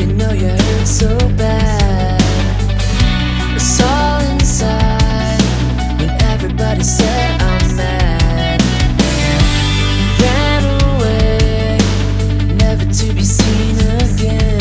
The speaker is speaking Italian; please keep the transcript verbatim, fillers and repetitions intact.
know you hurt so bad. It's all inside when everybody said